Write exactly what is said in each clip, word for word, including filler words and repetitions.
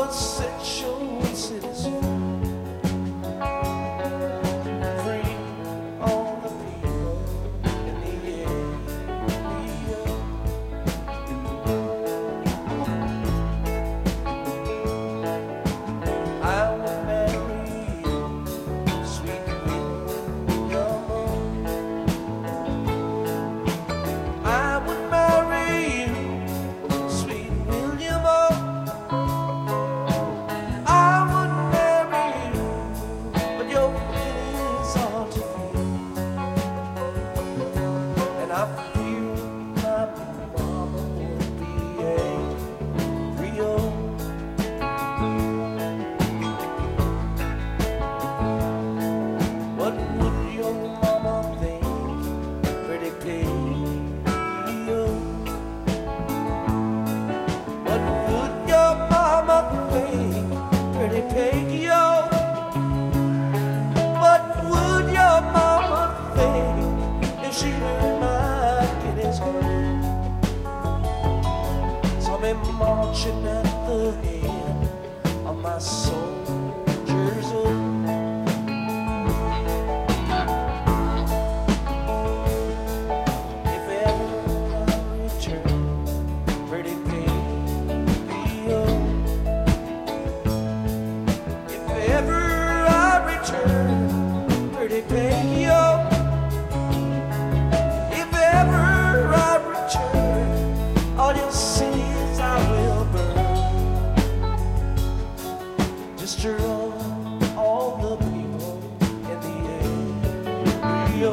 essential citizen, free all the people in the area. I will marry you, sweet William. I would marry you, sweet William. I would marry you, but your feelings are to feel, and I fear my mama would be angry. What would your mama think, pretty Peggy-O? What would your mama think, pretty Peggy-O? What would your mama think if she heard my kiddies cry? Saw me marching at the head of my soldiers. If ever I return, pretty Peggy-O. If ever I return, pretty Peggy-O. If ever I return, all your cities I will burn. Destroy all the people in the area.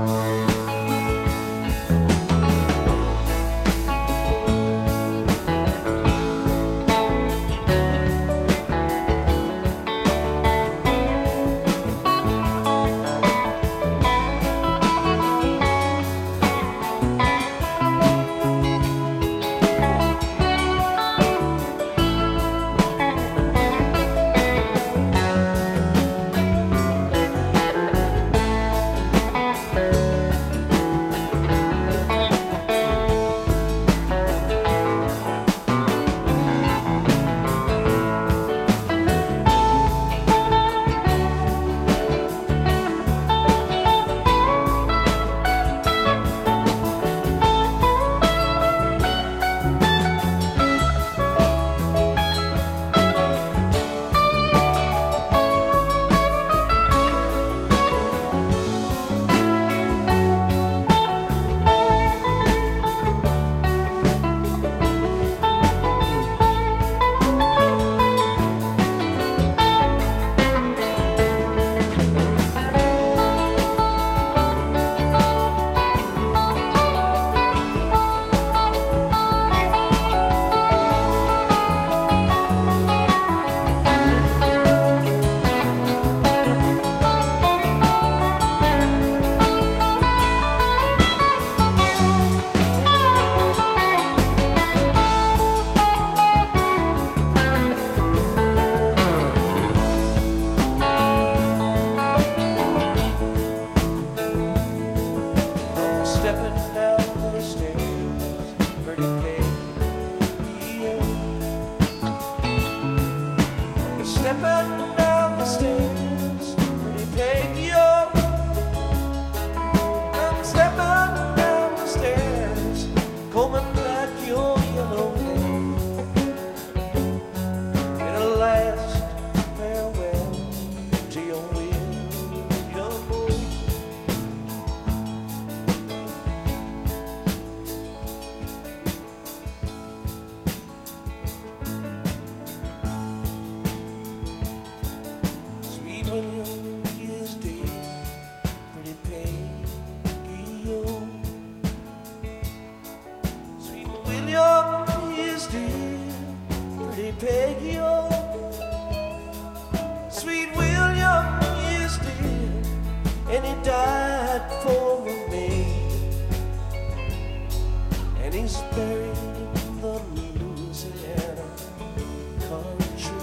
Stepping down the stairs, pretty Peggy-O. Stepping down the stairs, pretty Peggy-O. I'm stepping down the stairs, combing back your yellow hair. In a last farewell to your William. Sweet William is dead, pretty Peggy-O. Sweet William is dead, pretty Peggy-O. Sweet William is dead, and he died for me, and he's buried in the Louisiana country.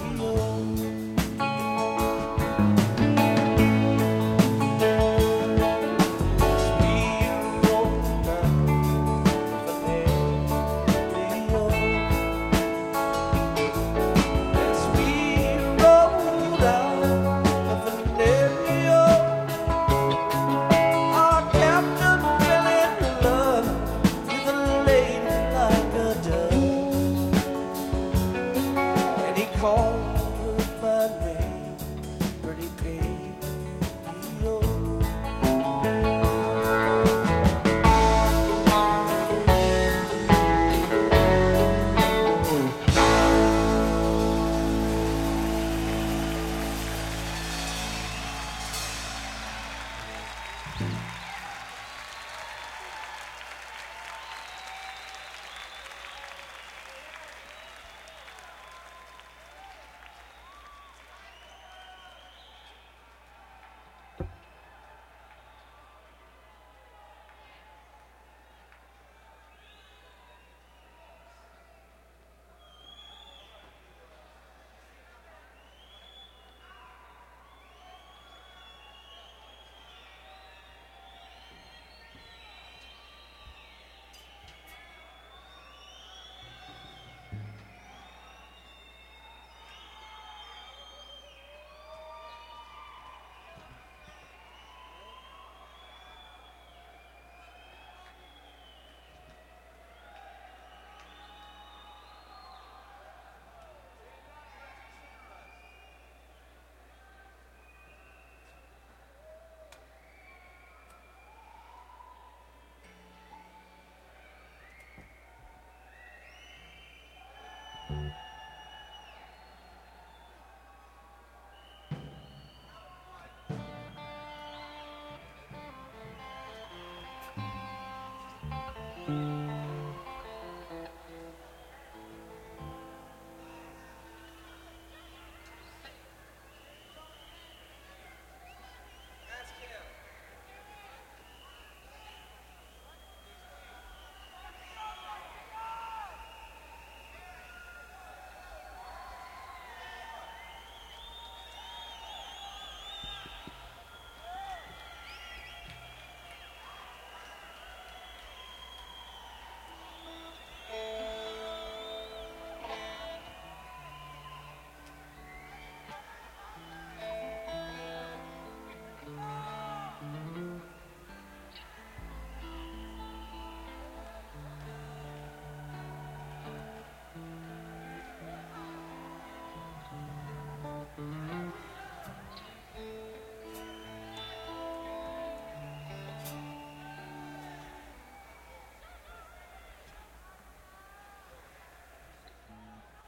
Thank